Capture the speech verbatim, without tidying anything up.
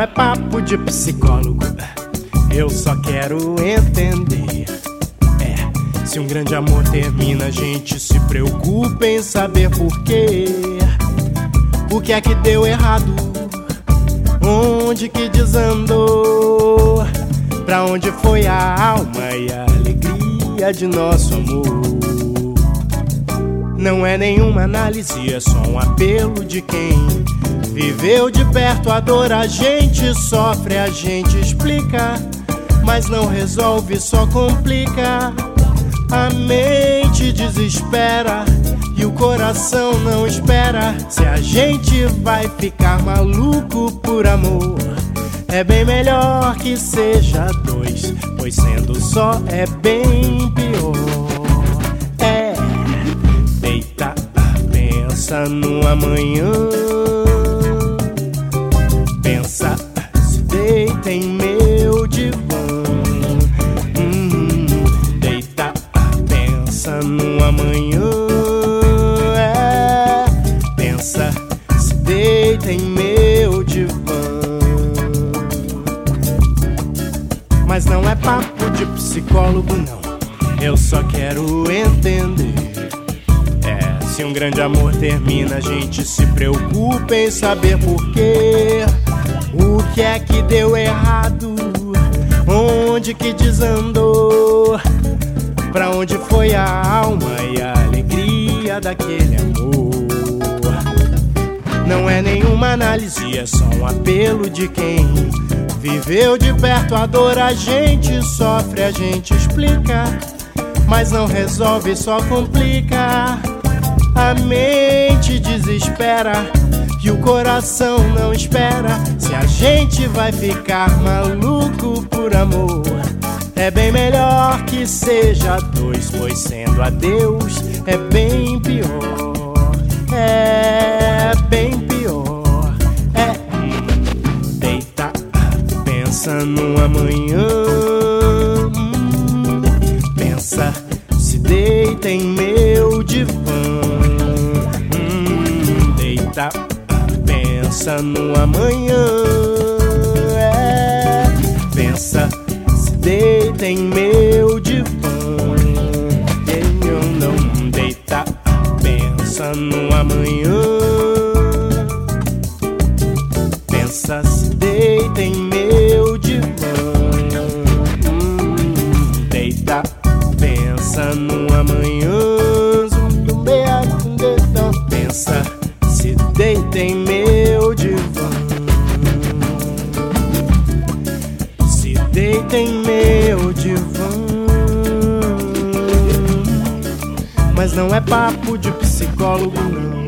é papo de psicólogo, eu só quero entender. É, se um grande amor termina, a gente se preocupa em saber por quê. O que é que deu errado? Onde que desandou? Pra onde foi a alma e a alegria de nosso amor? Não é nenhuma análise, é só um apelo de quem viveu de perto a dor. A gente sofre, a gente explica, mas não resolve, só complica. A mente desespera e o coração não espera. Se a gente vai ficar maluco por amor, é bem melhor que seja dois, pois sendo só é bem pior. É, deita, pensa no amanhã. Pensa, se deita em meu divã. hum, Deita, pensa no amanhã. É, pensa, se deita em meu divã. Mas não é papo de psicólogo, não, eu só quero entender. É, se um grande amor termina, a gente se preocupa em saber por quê. O que é que deu errado? Onde que desandou? Pra onde foi a alma e a alegria daquele amor? Não é nenhuma análise, é só um apelo de quem viveu de perto a dor. A gente sofre, a gente explica, mas não resolve, só complica. A mente desespera e o coração não espera. Se a gente vai ficar maluco por amor, é bem melhor que seja dois, pois sendo a Deus é bem pior. É bem pior. É, hum, deita, pensa no amanhã. hum, Pensa, se deita em meu divã. hum, Deita, pensa no amanhã. É, pensa, se deita em meu divã. Eu não deita, pensa no amanhã. Pensa, se deita em meu divã. hum, Deita, pensa no amanhã. Pensa, se deita em meu divã. Se deita em meu divã. Mas não é papo de psicólogo, não.